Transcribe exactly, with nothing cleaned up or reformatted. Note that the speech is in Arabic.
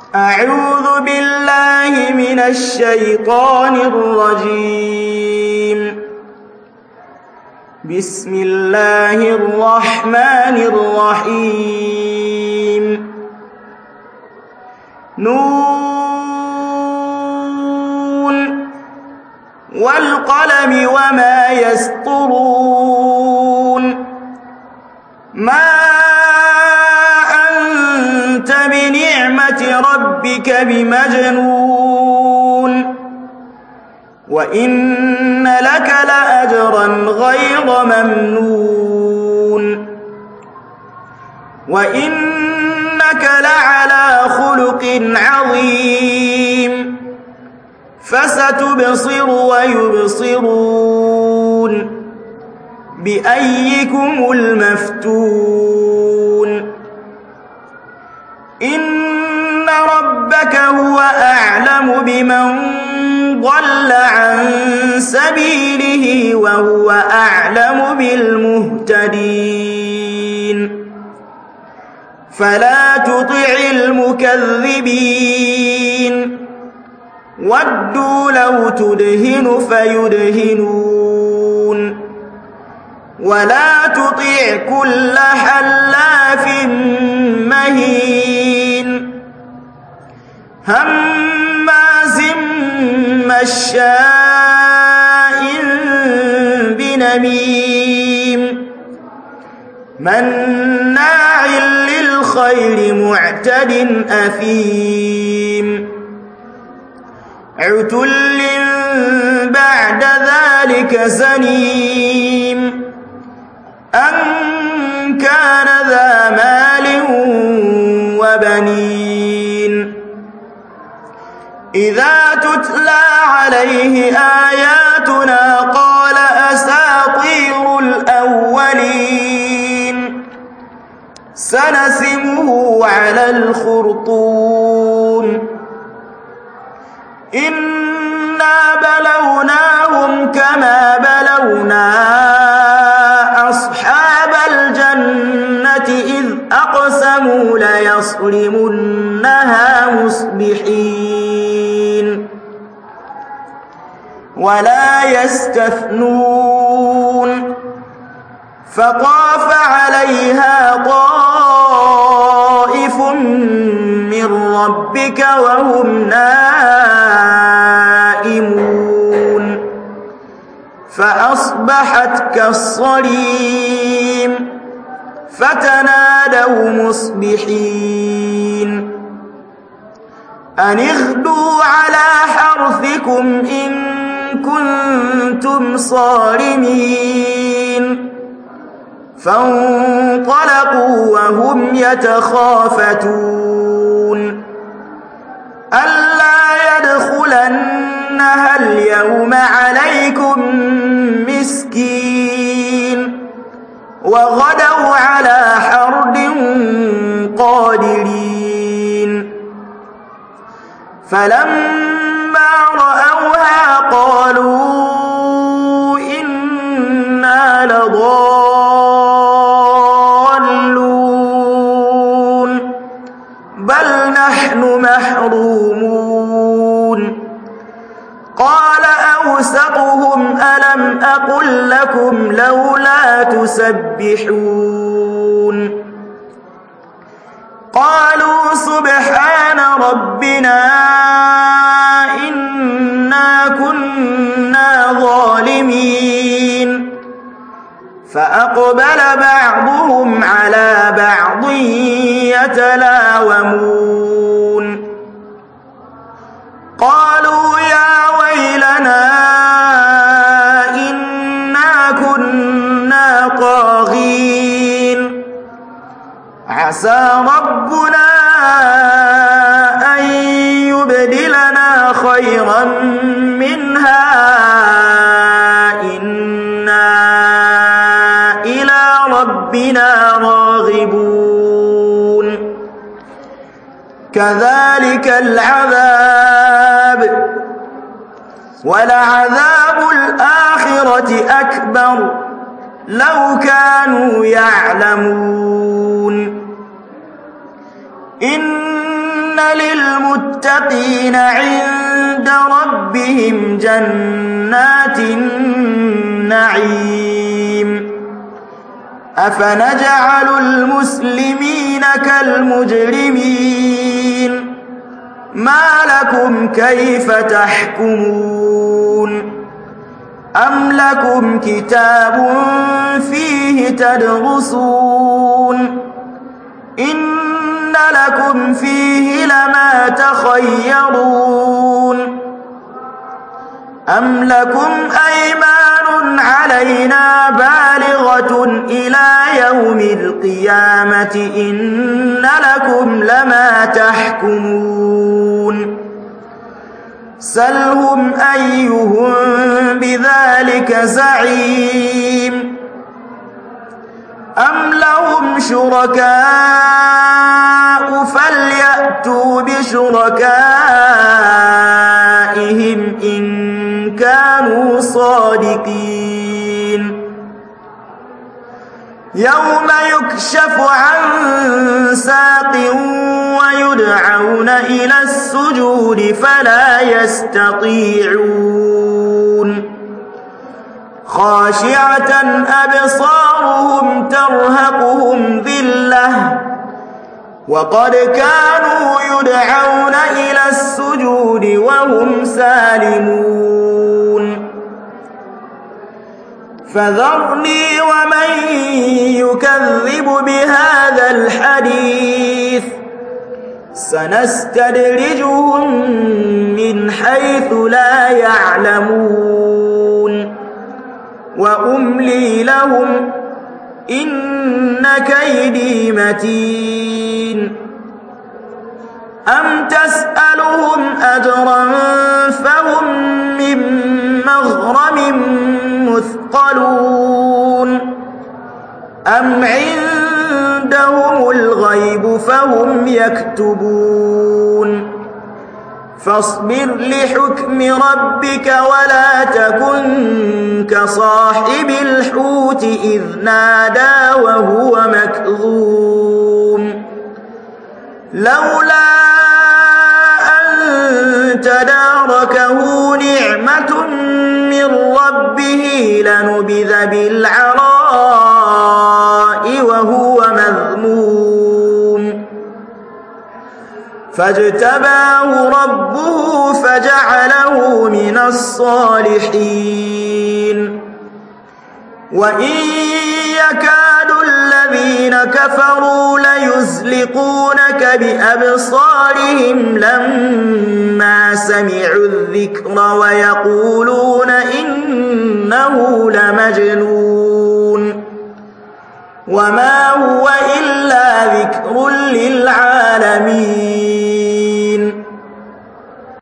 أعوذ بالله من الشيطان الرجيم. بسم الله الرحمن الرحيم. نون والقلم وما يسطرون. ما أنت بنعمة ربك بمجنون وإن لك لأجرا غير ممنون وإنك لعلى خلق عظيم. فستبصر ويبصرون بأيكم المفتون. إن ربك هو أعلم بمن ضل عن سبيله وهو أعلم بالمهتدين. فلا تطع المكذبين ودوا لو تدهن فيدهنون ولا تطع كل حلاف مهين هماز مشاء بنميم مناع للخير معتد أثيم عتل بعد ذلك زنيم أن كان ذا مال وبنين. إذا تتلى عليه آياتنا قال أساطير الأولين سنسمه على الخرطوم. إنا بلوناهم كما بلونا أصحاب الجنة إذ أقسموا ليصرمنها مصبحين ولا يستثنون. فطاف عليها طائف من ربك وهم نائمون فأصبحت كالصريم فتنادوا مصبحين أن اغدوا على حرثكم إن كنتم صارمين. فانطلقوا وهم يتخافتون ألا يدخلنها اليوم عليكم مسكين وغدوا على حرد قادرين. فلما رأوها قالوا إنا لضالون بل نحن محرومون. قال أوسطهم ألم أقل لكم لولا تسبحون. قالوا سبحان ربنا إنا كنا ظالمين. فأقبل بعضهم على بعض يتلاومون قالوا يا ويلنا إنا كنا طاغين عسى ربنا أن يبدلنا خيرا منها إنا إلى ربنا راغبون. كذلك العذاب ولعذاب الآخرة أكبر لو كانوا يعلمون. إن للمتقين عند ربهم جنات النعيم أفنجعل المسلمين كالمجرمين ما لكم كيف تحكمون أم لكم كتاب فيه تدرسون إن لكم فيه لما تخيرون أم لكم أيمان علينا بالغة إلى يوم القيامة إن لكم لما تحكمون سلهم أيهم بذلك زعيم أم لهم شركاء فليأتوا بشركائهم إن كانوا صادقين يوم يكشف عن ساق ويدعون إلى السجود فلا يستطيعون خاشعة أبصارهم ترهقهم ذلة وقد كانوا يدعون إلى السجود وهم سالمون فذرني ومن يكذب بهذا الحديث سنستدرجهم من حيث لا يعلمون وأملي لهم إن كيدي متين أم تسألهم أجرا فهم من مغرم مثقلون أم عندهم الغيب فهم يكتبون فاصبر لحكم ربك ولا تكن كصاحب الحوت إذ نادى وهو مكظوم لولا أن تداركه نعمة من ربه لنبذ بالعراء وهو مذموم فاجتباه ربه فجعله من الصالحين وإن يكاد الذين كفروا ليزلقونك بأبصارهم لما سمعوا الذكر ويقولون إنه لمجنون وما هو إلا ذكر للعالمين